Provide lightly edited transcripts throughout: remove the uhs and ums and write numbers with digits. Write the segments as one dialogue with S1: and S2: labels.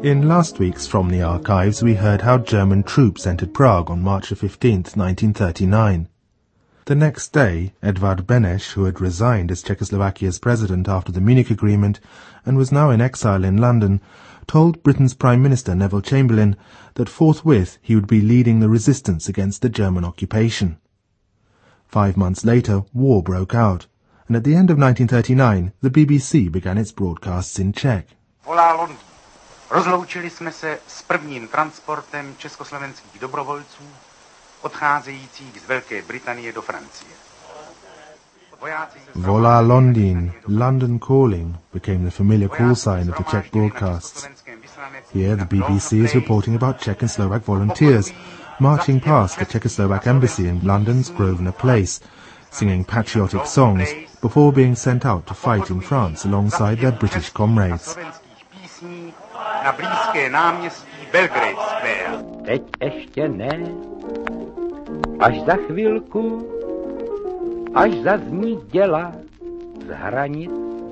S1: In last week's From the Archives, we heard how German troops entered Prague on March 15th, 1939. The next day, Edvard Beneš, who had resigned as Czechoslovakia's president after the Munich Agreement and was now in exile in London, told Britain's Prime Minister Neville Chamberlain that forthwith he would be leading the resistance against the German occupation. 5 months later, war broke out, and at the end of 1939, the BBC began its broadcasts in Czech.
S2: Volá Londýn. Rozloučili jsme se s prvním transportem československých dobrovolců, odcházejících z Velké Británie do Francie.
S1: Volá Londýn, London calling, became the familiar call sign of the Czech broadcasts. Here the BBC is reporting about Czech and Slovak volunteers marching past the Czechoslovak embassy in London's Grosvenor Place, singing patriotic songs before being sent out to fight in France alongside their British comrades.
S2: Na blízké náměstí Belgrade Square.
S3: Teď ještě ne, až za chvilku, až zazní děla z hranic.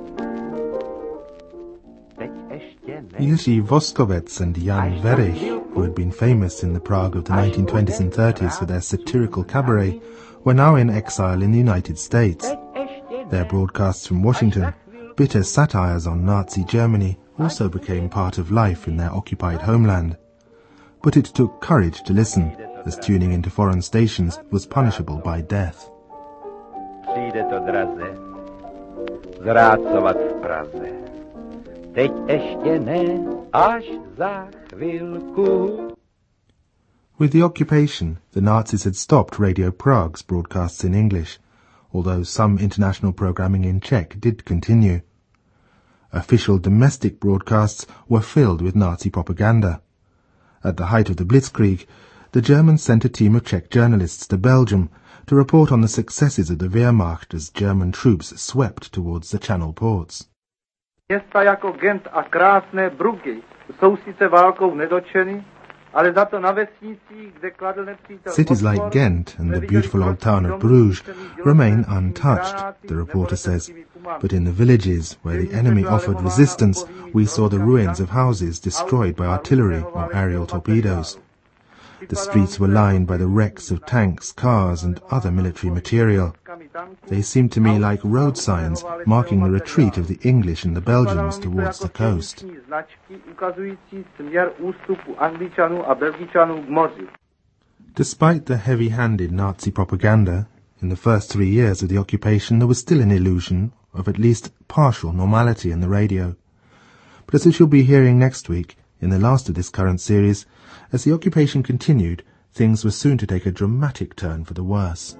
S3: Teď ještě ne.
S1: Jiří Voskovec and Jan Werich, who had been famous in the Prague of the 1920s and 30s for their satirical cabaret, were now in exile in the United States. Their broadcasts from Washington, bitter satires on Nazi Germany, also became part of life in their occupied homeland. But it took courage to listen, as tuning into foreign stations was punishable by death.
S3: Přijde to draze, zrácovat v Praze. Teď ještě ne, až za chvilku.
S1: With the occupation, the Nazis had stopped Radio Prague's broadcasts in English, although some international programming in Czech did continue. Official domestic broadcasts were filled with Nazi propaganda. At the height of the Blitzkrieg, the Germans sent a team of Czech journalists to Belgium to report on the successes of the Wehrmacht as German troops swept towards the Channel ports.
S4: Města jako Gent a krásné Bruggy jsou sice válkou nedotčeny, ale za to na vesnicích, kde kladl nepřítel.
S1: Cities like Ghent and the beautiful old town of Bruges remain untouched, the reporter says, but in the villages where the enemy offered resistance, we saw the ruins of houses destroyed by artillery or aerial torpedoes. The streets were lined by the wrecks of tanks, cars and other military material. They seemed to me like road signs marking the retreat of the English and the Belgians towards the coast. Despite the heavy-handed Nazi propaganda, in the first 3 years of the occupation there was still an illusion of at least partial normality in the radio. But as we shall be hearing next week, in the last of this current series, as the occupation continued, things were soon to take a dramatic turn for the worse.